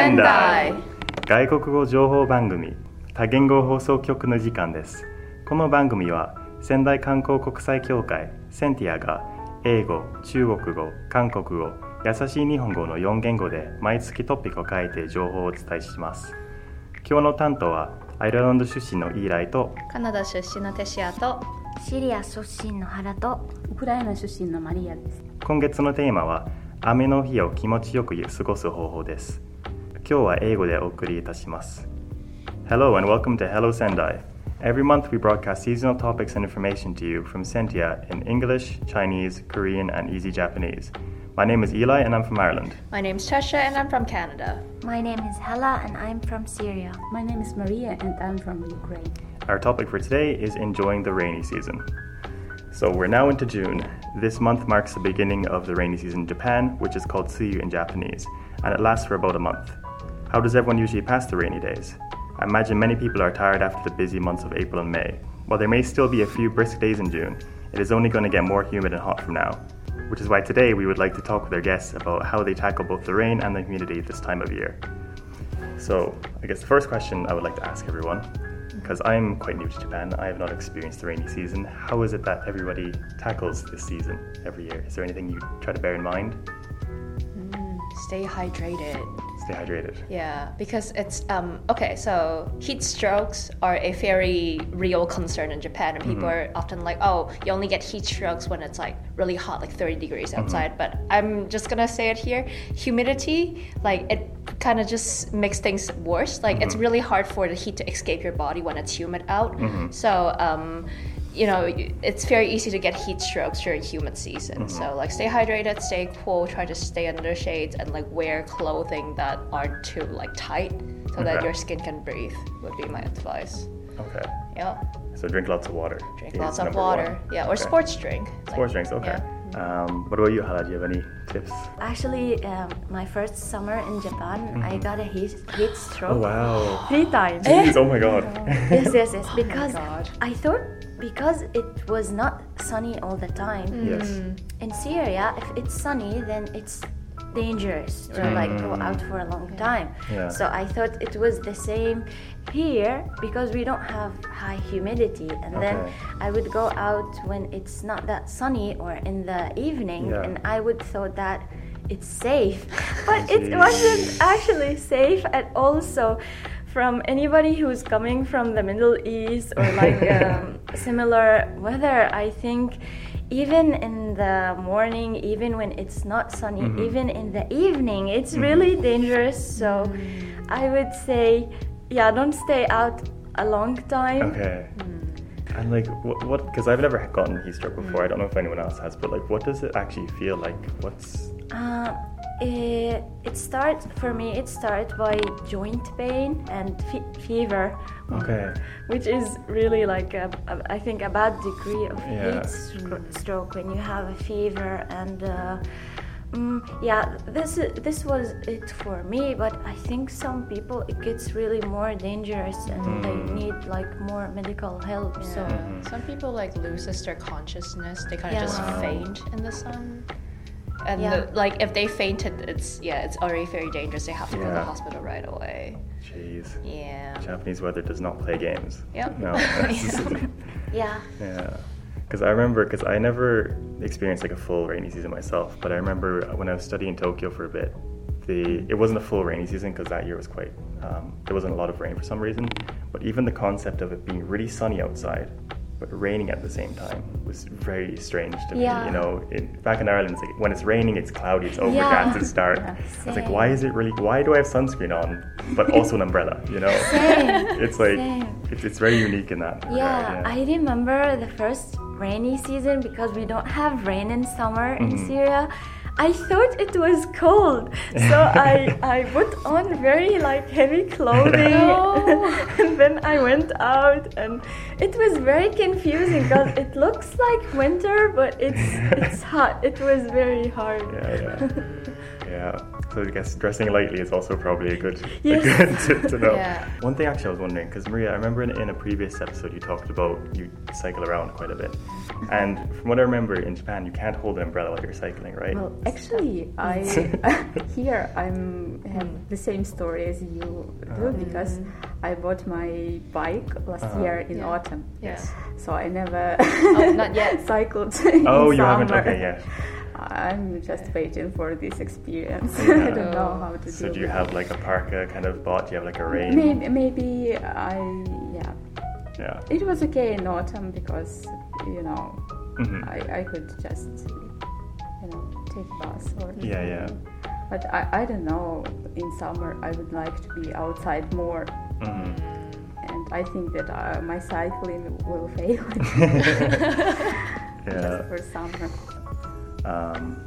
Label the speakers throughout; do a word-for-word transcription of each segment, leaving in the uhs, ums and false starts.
Speaker 1: 仙台
Speaker 2: 外国語情報番組多言語放送局の時間です。この番組は仙台観光国際協会センティアが英語、中国語、韓国語、優しい日本語のよん言語で毎月トピックを変えて情報をお伝えします。今日の担当はアイルランド出身のイーライと
Speaker 1: カナダ出身のテシアと
Speaker 3: シリア出身のハラと
Speaker 4: ウクライナ出身のマリアです。
Speaker 2: 今月のテーマは雨の日を気持ちよく過ごす方法です。今日は英語でお送りいたします。Hello and welcome to Hello Sendai. Every month we broadcast seasonal topics and information to you from Sentia in English, Chinese, Korean and Easy Japanese. My name is Eli and I'm from Ireland.
Speaker 1: My name is Tesha and I'm from Canada.
Speaker 3: My name is Hella and I'm from Syria.
Speaker 4: My name is Maria and I'm from Ukraine.
Speaker 2: Our topic for today is enjoying the rainy season. So we're now into June. This month marks the beginning of the rainy season in Japan, which is called Tsuyu in Japanese, and it lasts for about a month. How does everyone usually pass the rainy days? I imagine many people are tired after the busy months of April and May. While there may still be a few brisk days in June, it is only going to get more humid and hot from now, which is why today we would like to talk with our guests about how they tackle both the rain and the humidity this time of year. So I guess the first question I would like to ask everyone, because I'm quite new to Japan, I have not experienced the rainy season. How is it that everybody tackles this season every year? Is there anything you try to bear in mind?
Speaker 1: Mm, stay hydrated.
Speaker 2: Stay hydrated.
Speaker 1: Yeah, because it's um okay, so heat strokes are a very real concern in Japan, and people mm-hmm. are often like, oh, you only get heat strokes when it's like really hot, like thirty degrees outside. Mm-hmm. But I'm just gonna say it here, humidity, like it kind of just makes things worse. Like mm-hmm. it's really hard for the heat to escape your body when it's humid out. Mm-hmm. So um you know, it's very easy to get heat strokes during humid season. Mm-hmm. So like stay hydrated, stay cool, try to stay under shades and like wear clothing that aren't too like tight so okay. that your skin can breathe would be my advice.
Speaker 2: Okay.
Speaker 1: Yeah.
Speaker 2: So drink lots of water.
Speaker 1: Drink lots of water. One. Yeah, or
Speaker 2: okay.
Speaker 1: sports drink.
Speaker 2: Sports like, drinks, okay. Yeah. Um, what about you, Hala? Do you have any tips?
Speaker 3: Actually, um, my first summer in Japan, mm-hmm. I got a heat, heat stroke.
Speaker 2: Oh, wow.
Speaker 3: Three times.
Speaker 2: Jeez, oh my god.
Speaker 3: yes, yes, yes. Because
Speaker 1: oh
Speaker 3: I thought because it was not sunny all the time.
Speaker 2: Mm. Yes.
Speaker 3: In Syria, if it's sunny, then it's dangerous to mm. like go out for a long time.
Speaker 2: Yeah.
Speaker 3: So I thought it was the same here because we don't have high humidity, and
Speaker 2: okay.
Speaker 3: then I would go out when it's not that sunny or in the evening,
Speaker 2: yeah.
Speaker 3: and I would thought that it's safe, but it wasn't actually safe at all. So from anybody who's coming from the Middle East or like um, similar weather, I think even in the morning, even when it's not sunny, mm-hmm. even in the evening, it's mm-hmm. really dangerous. So mm. I would say, yeah, don't stay out a long time.
Speaker 2: Okay. Mm. And like, what, because I've never gotten heat stroke before, mm. I don't know if anyone else has, but like, what does it actually feel like? What's...
Speaker 3: Uh, It, it starts, for me, it starts by joint pain and fe- fever.
Speaker 2: Okay.
Speaker 3: Which is really like, a, a, I think, a bad degree of
Speaker 2: yeah.
Speaker 3: heat st- stroke when you have a fever. And uh, um, yeah, this this was it for me. But I think some people, it gets really more dangerous and mm. they need like more medical help.
Speaker 1: Yeah.
Speaker 3: So
Speaker 2: mm-hmm.
Speaker 1: some people like loses their consciousness. They kind of
Speaker 3: yeah.
Speaker 1: just faint in the sun. And
Speaker 3: yeah.
Speaker 1: the, like if they fainted, it's yeah, it's already very dangerous. They have to
Speaker 2: yeah.
Speaker 1: go to the hospital right away.
Speaker 2: Jeez.
Speaker 1: Yeah.
Speaker 2: Japanese weather does not play games.
Speaker 1: Yep.
Speaker 2: No.
Speaker 3: yeah.
Speaker 2: Yeah. Because I remember, because I never experienced like a full rainy season myself, but I remember when I was studying in Tokyo for a bit, the it wasn't a full rainy season because that year was quite um, there wasn't a lot of rain for some reason. But even the concept of it being really sunny outside but raining at the same time was very strange to
Speaker 3: yeah.
Speaker 2: me. You know, it, back in Ireland, it's like when it's raining, it's cloudy, it's overcast,
Speaker 3: yeah.
Speaker 2: it's dark.
Speaker 3: Yeah,
Speaker 2: I was like, why is it really? Why do I have sunscreen on, but also an umbrella? You know,
Speaker 3: same.
Speaker 2: it's like
Speaker 3: same.
Speaker 2: It's, it's very unique in that
Speaker 3: yeah,
Speaker 2: regard. Yeah,
Speaker 3: I remember the first rainy season because we don't have rain in summer in
Speaker 2: mm-hmm.
Speaker 3: Syria. I thought it was cold, so I, I put on very like heavy clothing and then I went out and it was very confusing because it looks like winter but it's it's hot. It was very hard.
Speaker 2: Yeah, yeah. yeah. So I guess dressing lightly is also probably a good,
Speaker 3: Yes.
Speaker 2: a good tip to know.
Speaker 1: Yeah.
Speaker 2: One thing actually I was wondering, because Maria, I remember in, in a previous episode you talked about you cycle around quite a bit. And from what I remember, in Japan, you can't hold an umbrella while you're cycling, right?
Speaker 4: Well, actually, I here I'm have the same story as you do
Speaker 2: Uh-huh.
Speaker 4: because I bought my bike last
Speaker 2: Uh-huh.
Speaker 4: year in
Speaker 1: Yeah.
Speaker 4: autumn.
Speaker 1: Yes.
Speaker 4: So I never
Speaker 1: Oh, not yet.
Speaker 4: cycled in
Speaker 2: Oh, you
Speaker 4: summer.
Speaker 2: haven't? Okay, yeah.
Speaker 4: I'm just waiting for this experience.
Speaker 2: Yeah.
Speaker 4: I don't know how to
Speaker 2: So
Speaker 4: do
Speaker 2: do you
Speaker 4: it.
Speaker 2: have like a parka kind of bought? Do you have like a rain?
Speaker 4: Maybe, maybe I yeah.
Speaker 2: Yeah.
Speaker 4: It was okay in autumn because you know
Speaker 2: Mhm.
Speaker 4: I, I could just you know take bus or
Speaker 2: Yeah, yeah.
Speaker 4: But I, I don't know. In summer, I would like to be outside more,
Speaker 2: Mhm.
Speaker 4: and I think that uh, my cycling will fail
Speaker 2: Yeah.
Speaker 4: just for summer.
Speaker 2: Um,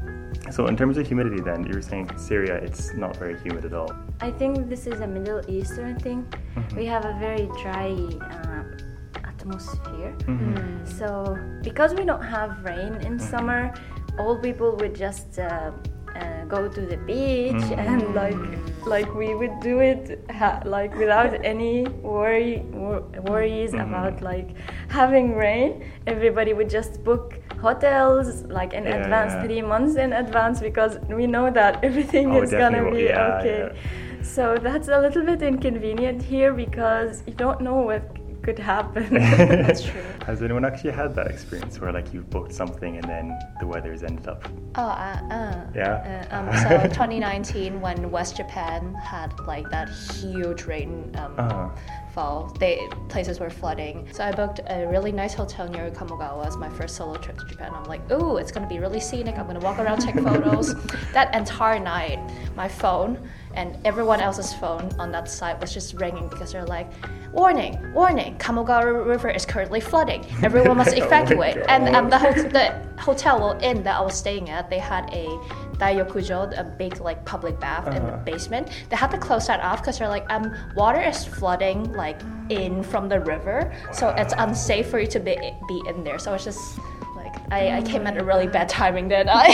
Speaker 2: so in terms of humidity, then you were saying Syria, it's not very humid at all.
Speaker 3: I think this is a Middle Eastern thing. We have a very dry uh, atmosphere.
Speaker 2: Mm-hmm.
Speaker 3: So because we don't have rain in summer, all people would just uh, uh, go to the beach
Speaker 2: Mhm.
Speaker 3: and like like we would do it ha- like without any worry wor- worries
Speaker 2: Mhm.
Speaker 3: about like having rain. Everybody would just book hotels like in
Speaker 2: Yeah,
Speaker 3: advance,
Speaker 2: yeah.
Speaker 3: three months in advance, because we know that everything
Speaker 2: Oh,
Speaker 3: is gonna
Speaker 2: definitely,
Speaker 3: be
Speaker 2: yeah,
Speaker 3: okay.
Speaker 2: yeah.
Speaker 3: So that's a little bit inconvenient here because you don't know what could happen.
Speaker 1: That's true.
Speaker 2: Has anyone actually had that experience where like you've booked something and then the weather's ended up?
Speaker 1: Oh, uh, uh.
Speaker 2: Yeah?
Speaker 1: Uh, um, so twenty nineteen, when West Japan had like that huge rain um,
Speaker 2: Uh-huh.
Speaker 1: fall, they places were flooding. So I booked a really nice hotel near Kamogawa as my first solo trip to Japan. I'm like, ooh, it's gonna be really scenic. I'm gonna walk around, take photos. That entire night, my phone and everyone else's phone on that site was just ringing because they're like, warning, warning, Kamogawa River is currently flooding. Everyone must
Speaker 2: Oh my
Speaker 1: evacuate. and
Speaker 2: God.
Speaker 1: um, the, ho- the hotel well, inn that I was staying at, they had a Daiokujo, a big like public bath in the
Speaker 2: Uh-huh.
Speaker 1: basement. They had to close that off because they're like, um, water is flooding like in from the river, so it's unsafe for you to be be in there. So it's just like I, I came at a really bad timing, didn't I?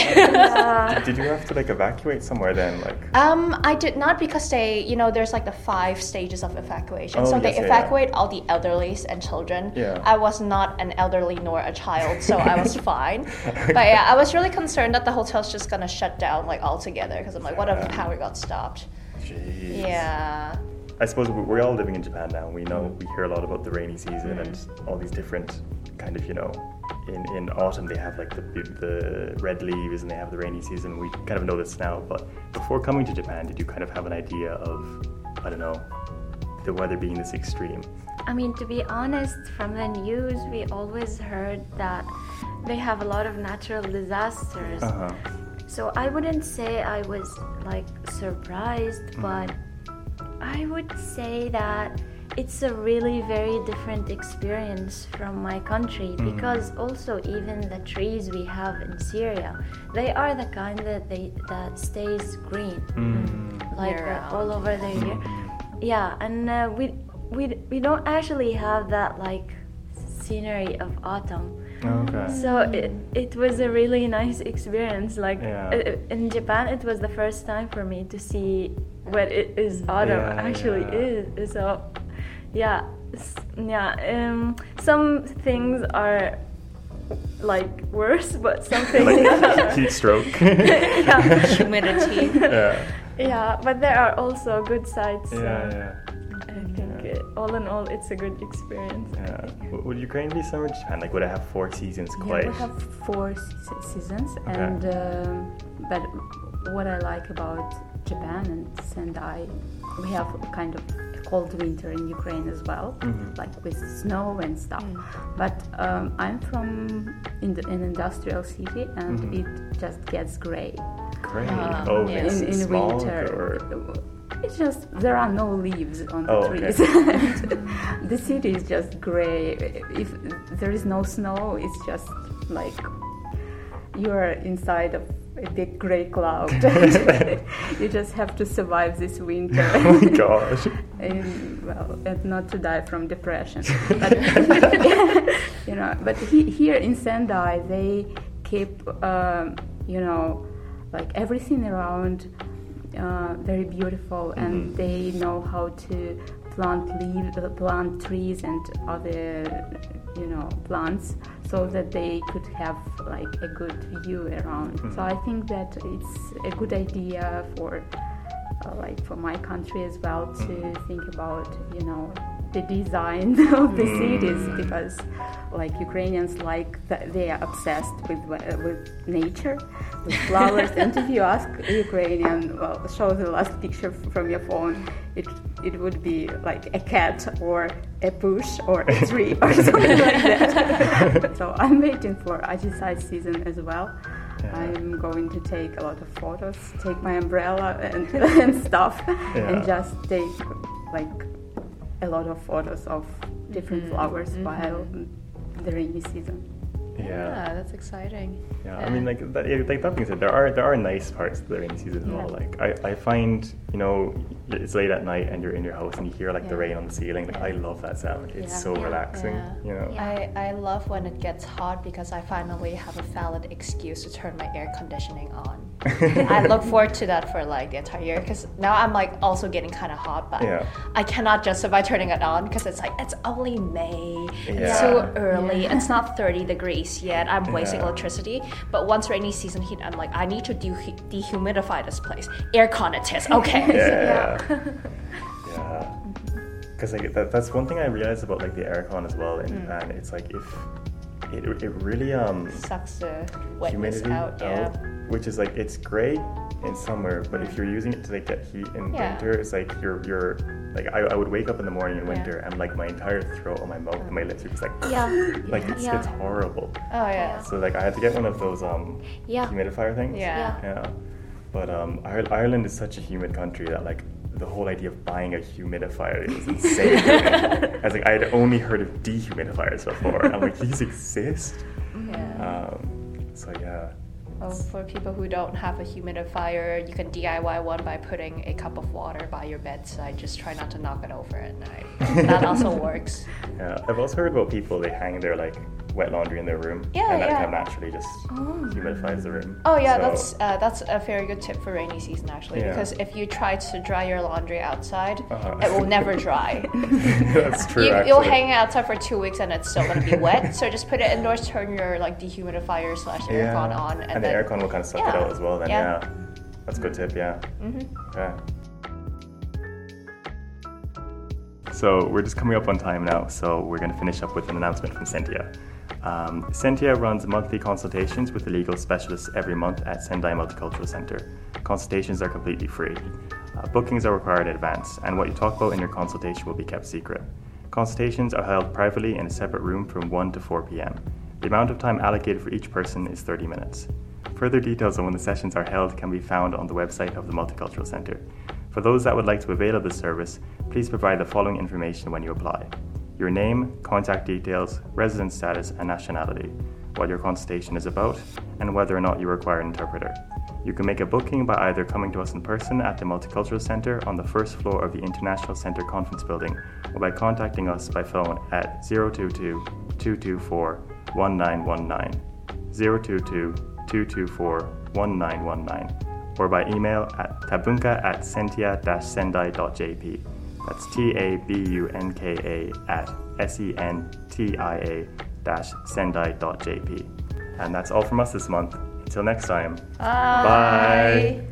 Speaker 3: Uh,
Speaker 2: Did you have to like evacuate somewhere then? Like,
Speaker 1: Um, I did not because they, you know, there's like the five stages of evacuation.
Speaker 2: Oh,
Speaker 1: so
Speaker 2: yes,
Speaker 1: they
Speaker 2: yeah,
Speaker 1: evacuate all the elderlies and children.
Speaker 2: Yeah.
Speaker 1: I was not an elderly nor a child, so I was fine. But yeah, I was really concerned that the hotel's just gonna shut down like altogether because I'm like, what if
Speaker 2: Yeah.
Speaker 1: power got stopped?
Speaker 2: jeez.
Speaker 1: Yeah.
Speaker 2: I suppose we- we're all living in Japan now. We know, we hear a lot about the rainy season and all these different kind of, you know, in, in autumn they have like the, the red leaves and they have the rainy season. We kind of know this now, but before coming to Japan, did you kind of have an idea of, I don't know, the weather being this extreme?
Speaker 3: I mean, to be honest, from the news, we always heard that they have a lot of natural disasters.
Speaker 2: Uh-huh.
Speaker 3: So I wouldn't say I was like surprised, but I would say that it's a really very different experience from my country because also even the trees we have in Syria, they are the kind that they that stays green, like
Speaker 1: Year
Speaker 3: uh,
Speaker 1: round.
Speaker 3: all over the year. Yeah, and uh, we we we don't actually have that like scenery of autumn.
Speaker 2: Okay.
Speaker 3: So it, it was a really nice experience. Like
Speaker 2: Yeah.
Speaker 3: uh, in Japan, it was the first time for me to see what it is autumn
Speaker 2: Yeah,
Speaker 3: actually
Speaker 2: yeah.
Speaker 3: is. So yeah, s- yeah. Um, some things are like worse, but some things
Speaker 2: Like heat stroke.
Speaker 3: yeah,
Speaker 1: Humidity.
Speaker 2: yeah.
Speaker 3: yeah. But there are also good sides. So
Speaker 2: Yeah, yeah.
Speaker 3: I think uh, all in all, it's a good experience.
Speaker 2: Yeah. W- Would Ukraine be summer to Japan? Like, would it have four seasons
Speaker 4: Yeah,
Speaker 2: quite?
Speaker 4: we have four se- seasons,
Speaker 2: Okay.
Speaker 4: and um, but what I like about Japan and Sendai, we have kind of a cold winter in Ukraine as well,
Speaker 2: Mhm.
Speaker 4: like with snow and stuff. But um, I'm from in the, an industrial city, and
Speaker 2: Mhm.
Speaker 4: it just gets gray
Speaker 2: Great.
Speaker 1: Uh,
Speaker 2: oh,
Speaker 1: yeah.
Speaker 2: it's
Speaker 4: in, in
Speaker 2: smog
Speaker 4: winter.
Speaker 2: or
Speaker 4: It's just there are no leaves on the
Speaker 2: Oh, okay.
Speaker 4: trees. The city is just gray. If there is no snow, it's just like you're inside of a big gray cloud. You just have to survive this winter.
Speaker 2: oh my gosh.
Speaker 4: And, well, and not to die from depression. But, you know, but he, here in Sendai, they keep, um, you know, like everything around uh, very beautiful, and
Speaker 2: Mhm.
Speaker 4: they know how to plant leaves, uh, plant trees and other, you know, plants, so that they could have like a good view around.
Speaker 2: Mhm.
Speaker 4: So I think that it's a good idea for, uh, like for my country as well, to
Speaker 2: Mhm.
Speaker 4: think about, you know, the design of the cities, because like Ukrainians, like th- they are obsessed with uh, with nature, with flowers. And if you ask a Ukrainian, well, show the last picture f- from your phone, it it would be like a cat or a bush or a tree or something like that. So I'm waiting for Ajisai season as well.
Speaker 2: Yeah.
Speaker 4: I'm going to take a lot of photos, take my umbrella and, and stuff,
Speaker 2: Yeah.
Speaker 4: and just take like a lot of photos of different
Speaker 1: Mhm,
Speaker 4: flowers
Speaker 1: mhm.
Speaker 4: while the rainy season.
Speaker 2: Yeah.
Speaker 1: Yeah, that's exciting.
Speaker 2: Yeah, I mean, like that, yeah, like that being said, there are there are nice parts of the rainy season as well.
Speaker 4: Yeah.
Speaker 2: Like I, I find, you know, it's late at night and you're in your house and you hear like the
Speaker 1: Yeah.
Speaker 2: rain on the ceiling. Like I
Speaker 1: Yeah.
Speaker 2: love that sound. It's
Speaker 4: Yeah.
Speaker 2: so
Speaker 3: Yeah.
Speaker 2: relaxing.
Speaker 1: Yeah.
Speaker 2: You know.
Speaker 3: Yeah.
Speaker 1: I, I love when it gets hot because I finally have a valid excuse to turn my air conditioning on. I look forward to that for like the entire year, because now I'm like also getting kind of hot, but
Speaker 2: Yeah.
Speaker 1: I cannot justify turning it on because it's like it's only May. It's
Speaker 2: Yeah.
Speaker 1: too early.
Speaker 4: Yeah.
Speaker 1: It's not thirty degrees yet. I'm wasting
Speaker 2: Yeah.
Speaker 1: electricity. But once rainy season hit, I'm like, I need to de- dehumidify this place. Aircon it is. Okay.
Speaker 2: Yeah.
Speaker 3: Yeah.
Speaker 2: Yeah. Because like that, that's one thing I realized about like the aircon as well in
Speaker 1: Mm.
Speaker 2: Japan. It's like if it, it really um
Speaker 1: Sucks the wetness
Speaker 2: humidity
Speaker 1: out. Yeah.
Speaker 2: which is like it's great in summer, but if you're using it to like get heat in
Speaker 1: Yeah.
Speaker 2: winter, it's like you're you're like I, I would wake up in the morning in
Speaker 1: Yeah.
Speaker 2: winter and like my entire throat and my mouth and my lips are just like
Speaker 3: Yeah.
Speaker 2: like it's,
Speaker 3: Yeah.
Speaker 2: it's horrible.
Speaker 1: Oh yeah.
Speaker 3: Yeah.
Speaker 2: So like I had to get one of those um
Speaker 3: Yeah.
Speaker 2: humidifier things.
Speaker 1: Yeah.
Speaker 3: Yeah.
Speaker 2: Yeah. But um Ire- Ireland is such a humid country that like the whole idea of buying a humidifier is insane. I was like I had only heard of dehumidifiers before. I'm like these exist.
Speaker 1: Yeah.
Speaker 2: Um, so yeah.
Speaker 1: Well, for people who don't have a humidifier, you can D I Y one by putting a cup of water by your bedside. Just try not to knock it over at night. That also works.
Speaker 2: Yeah, I've also heard about people they hang their like wet laundry in their room,
Speaker 1: Yeah,
Speaker 2: and that
Speaker 1: yeah.
Speaker 2: kind of naturally just humidifies the room.
Speaker 1: Oh yeah,
Speaker 2: So-
Speaker 1: that's uh, that's a very good tip for rainy season actually,
Speaker 2: Yeah.
Speaker 1: because if you try to dry your laundry outside,
Speaker 2: Uh-huh.
Speaker 1: it will never dry.
Speaker 2: that's true.
Speaker 1: you,
Speaker 2: actually.
Speaker 1: you'll hang it outside for two weeks and it's still gonna be wet. So just put it indoors, turn your like dehumidifier slash
Speaker 2: Yeah.
Speaker 1: aircon on, and,
Speaker 2: and, the
Speaker 1: then
Speaker 2: aircon will kind of suck it
Speaker 1: Yeah.
Speaker 2: out as well. Then
Speaker 1: Yeah.
Speaker 2: yeah, that's a good tip. Yeah.
Speaker 1: Mhm.
Speaker 2: Okay. So we're just coming up on time now, so we're going to finish up with an announcement from Sentia. Um, Sentia runs monthly consultations with the legal specialists every month at Sendai Multicultural Center. Consultations are completely free. Uh, bookings are required in advance, and what you talk about in your consultation will be kept secret. Consultations are held privately in a separate room from one to four p.m. The amount of time allocated for each person is thirty minutes. Further details on when the sessions are held can be found on the website of the Multicultural Center. For those that would like to avail of this service, please provide the following information when you apply: your name, contact details, residence status, and nationality, what your consultation is about, and whether or not you require an interpreter. You can make a booking by either coming to us in person at the Multicultural Center on the first floor of the International Center Conference Building, or by contacting us by phone at zero two two, two two four, one nine one nine, zero two two, two two four, one nine one nine, or by email at tabunka at sentia dash sendai dot j p. That's T A B U N K A at S E N T I A dash sendai dot j p. And that's all from us this month. Until next time.
Speaker 1: Bye.
Speaker 2: Bye.